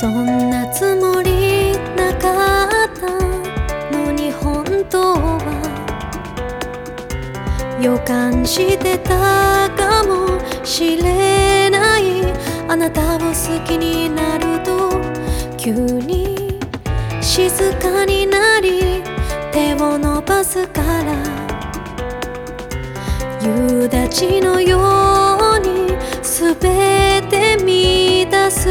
そんなつもりなかったのに本当は予感してたかもしれない。あなたを好きになると急に静かになり手を伸ばすから夕立のように全て乱す。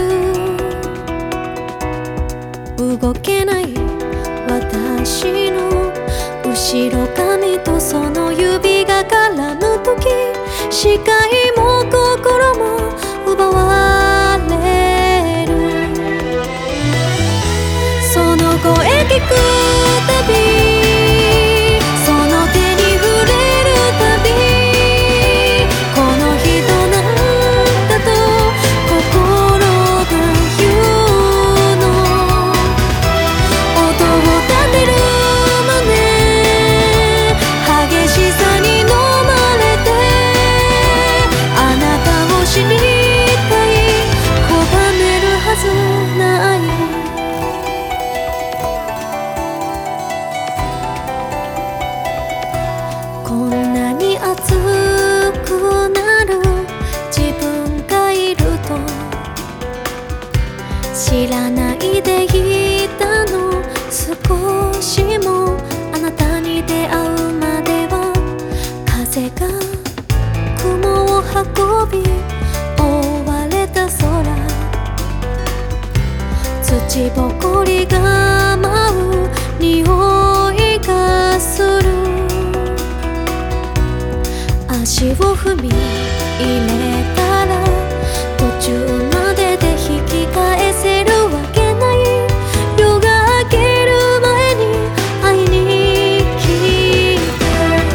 動けない私の後ろ髪とその指が絡む時視界も心も奪われる。その声聞くたびその手に触れるたびこの人なんだと心が言うの。音を立てるまで激しさに飲まれてあなたを知りたい拒めるはずない。こんなに熱くなる自分がいると知らないでいたの。少しもあなたに出会うまでは風が雲を運び覆われた空土ぼこりが舞う匂いがする。足を踏み入れたら途中までで引き返せるわけない。夜が明ける前に会いに来て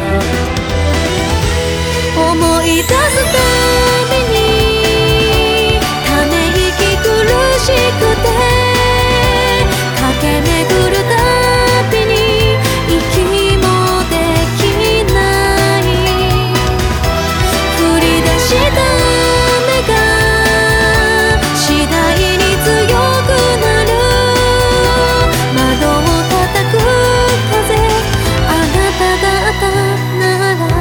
思い出すたびにため息苦しくて駆け巡るたびに息もできない。降り出した雨が次第に強くなる。窓を叩く風あなただったなら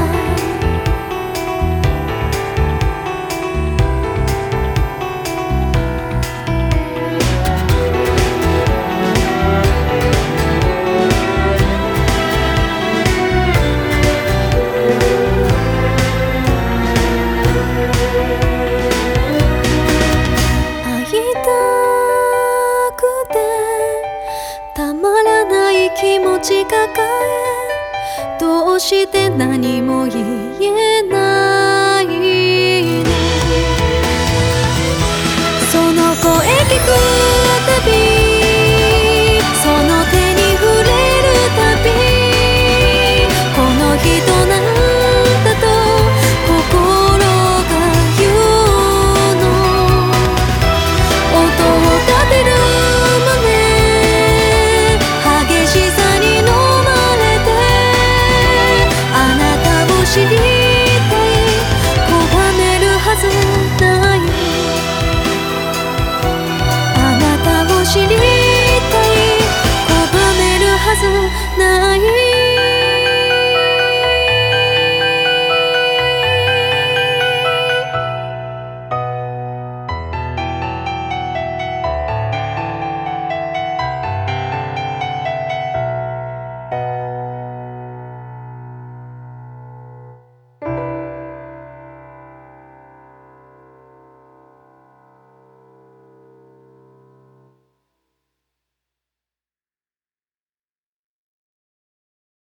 会いたくてたまらない気持ち抱えどうして何も言えない